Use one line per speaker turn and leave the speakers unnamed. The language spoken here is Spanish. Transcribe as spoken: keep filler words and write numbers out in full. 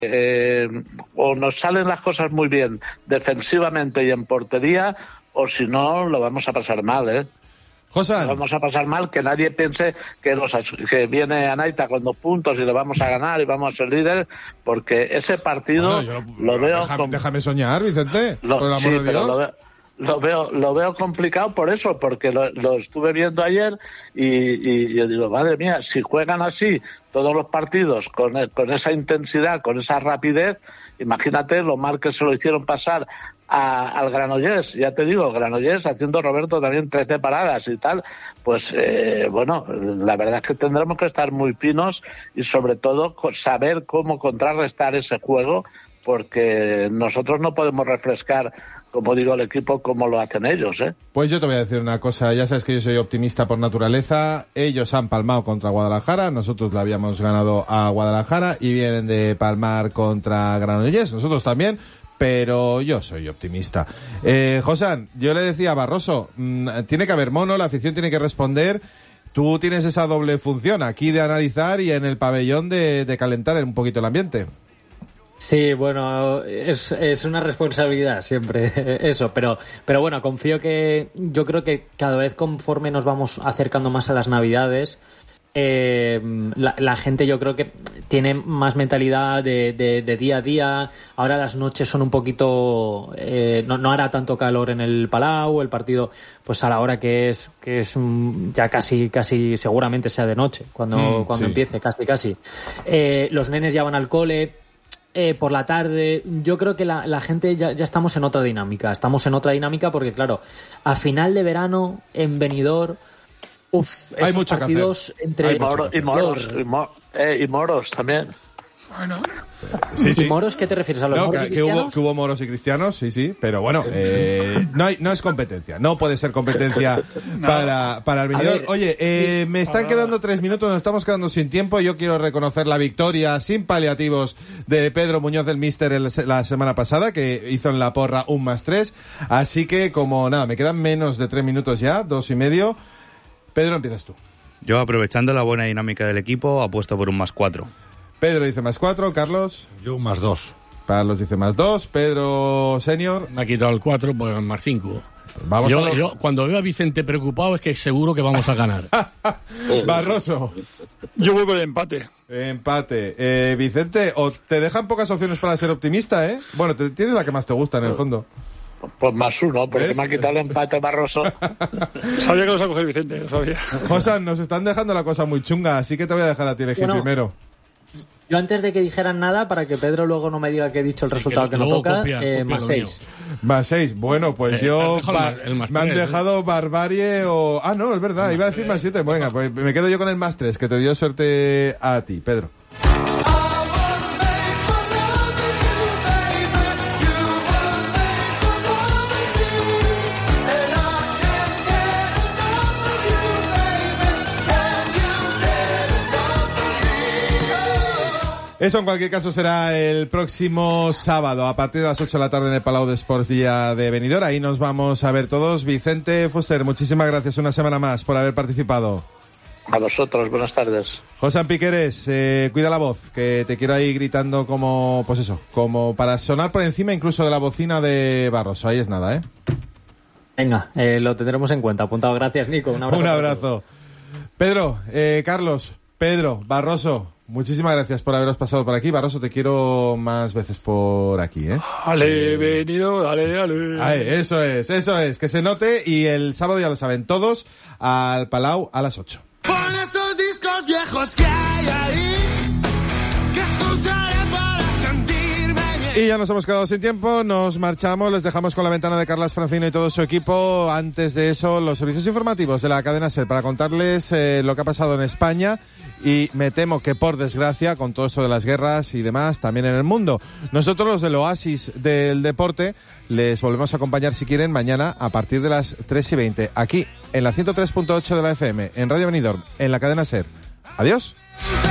eh, o nos salen las cosas muy bien defensivamente y en portería, o si no, lo vamos a pasar mal, ¿eh?
José.
Lo vamos a pasar mal, que nadie piense que, los, que viene Anaita con dos puntos y le vamos a ganar y vamos a ser líderes, porque ese partido bueno, lo, lo veo...
Déjame,
con...
déjame soñar, Vicente,
lo,
por el amor
sí,
de Dios.
Lo veo, lo, veo, lo veo complicado por eso, porque lo, lo estuve viendo ayer y, y yo digo, madre mía, si juegan así todos los partidos, con, con esa intensidad, con esa rapidez, imagínate lo mal que se lo hicieron pasar a, al Granollers. Ya te digo, Granollers haciendo Roberto también trece paradas y tal, pues eh, bueno, la verdad es que tendremos que estar muy finos y sobre todo saber cómo contrarrestar ese juego, porque nosotros no podemos refrescar, como digo, el equipo como lo hacen ellos, ¿eh?
Pues yo te voy a decir una cosa, ya sabes que yo soy optimista por naturaleza, ellos han palmado contra Guadalajara, nosotros le habíamos ganado a Guadalajara y vienen de palmar contra Granollers, nosotros también, pero yo soy optimista. Eh, José, yo le decía a Barroso, mmm, tiene que haber mono, la afición tiene que responder, tú tienes esa doble función, aquí de analizar y en el pabellón de, de calentar un poquito el ambiente.
Sí, bueno, es, es una responsabilidad siempre eso, pero, pero bueno, confío que, yo creo que cada vez conforme nos vamos acercando más a las Navidades, eh, la, la gente yo creo que tiene más mentalidad de, de, de día a día. Ahora las noches son un poquito, eh, no, no hará tanto calor en el Palau, el partido pues a la hora que es, que es ya casi, casi seguramente sea de noche, cuando, mm, cuando sí. empiece, casi, casi. Eh, los nenes ya van al cole. Eh, por la tarde, yo creo que la, la gente ya, ya estamos en otra dinámica, estamos en otra dinámica porque claro, a final de verano en Benidorm, uff,
hay mucho
partidos
que hacer.
entre
hay moro, y moros, y, mo, eh, y moros también.
Bueno.
Sí, sí.
¿Y moros qué te refieres? ¿A los
no,
moros
que,
y cristianos?
que, hubo, que hubo moros y cristianos, sí, sí, pero bueno, eh, no, hay, no es competencia, no puede ser competencia no. para, para el Benidorm. Oye, eh, me están quedando tres minutos, nos estamos quedando sin tiempo, yo quiero reconocer la victoria sin paliativos de Pedro Muñoz del Míster el, la semana pasada, que hizo en la porra un más tres, así que como nada, me quedan menos de tres minutos ya, dos y medio. Pedro, empiezas tú.
Yo, aprovechando la buena dinámica del equipo, apuesto por un más cuatro.
Pedro dice más cuatro, Carlos.
Yo un más dos.
Carlos dice más dos, Pedro Senior.
Me ha quitado el cuatro, pues más cinco.
Vamos
yo,
a los...
yo, cuando veo a Vicente preocupado, es que seguro que vamos a ganar.
Barroso.
Yo voy con el empate.
Empate. Eh, Vicente, o te dejan pocas opciones para ser optimista, ¿eh? Bueno, te, tienes la que más te gusta en el fondo.
Pues más uno, porque
¿ves?
Me ha quitado el empate Barroso.
Sabía que los iba a coger Vicente, lo sabía.
José, nos están dejando la cosa muy chunga, así que te voy a dejar a ti elegir bueno, primero.
Yo antes de que dijeran nada, para que Pedro luego no me diga que he dicho el sí, resultado que, que no toca, copia, eh, copia más seis.
Más seis. Bueno, pues eh, yo... Ba- el más me tres, han dejado ¿eh? barbarie o... Ah, no, es verdad, el iba a decir más siete. Venga, pues me quedo yo con el más tres, que te dio suerte a ti, Pedro. Eso en cualquier caso será el próximo sábado a partir de las ocho de la tarde en el Palau de Sports Día de Benidorm. Ahí nos vamos a ver todos. Vicente Fuster, muchísimas gracias una semana más por haber participado.
A vosotros, buenas tardes.
José Piqueres, eh, cuida la voz, que te quiero ahí gritando como, pues eso, como para sonar por encima incluso de la bocina de Barroso. Ahí es nada, ¿eh?
Venga, eh, lo tendremos en cuenta. Apuntado. Gracias, Nico. Un abrazo.
Un abrazo. Pedro, eh, Carlos, Pedro, Barroso, muchísimas gracias por haberos pasado por aquí. Barroso, te quiero más veces por aquí, ¿eh?
Dale, venido, dale, dale.
Ay, eso es, eso es, que se note. Y el sábado ya lo saben todos, al Palau a las ocho.
Pon esos discos viejos que hay ahí, que escucharé para sentirme bien.
Y ya nos hemos quedado sin tiempo, nos marchamos, les dejamos con la ventana de Carlas Francino y todo su equipo. Antes de eso, los servicios informativos de la cadena SER para contarles eh, lo que ha pasado en España. Y me temo que, por desgracia, con todo esto de las guerras y demás, también en el mundo. Nosotros, los del Oasis del Deporte, les volvemos a acompañar, si quieren, mañana a partir de las tres y veinte, aquí, en la ciento tres punto ocho de la F M, en Radio Benidorm, en la cadena SER. Adiós.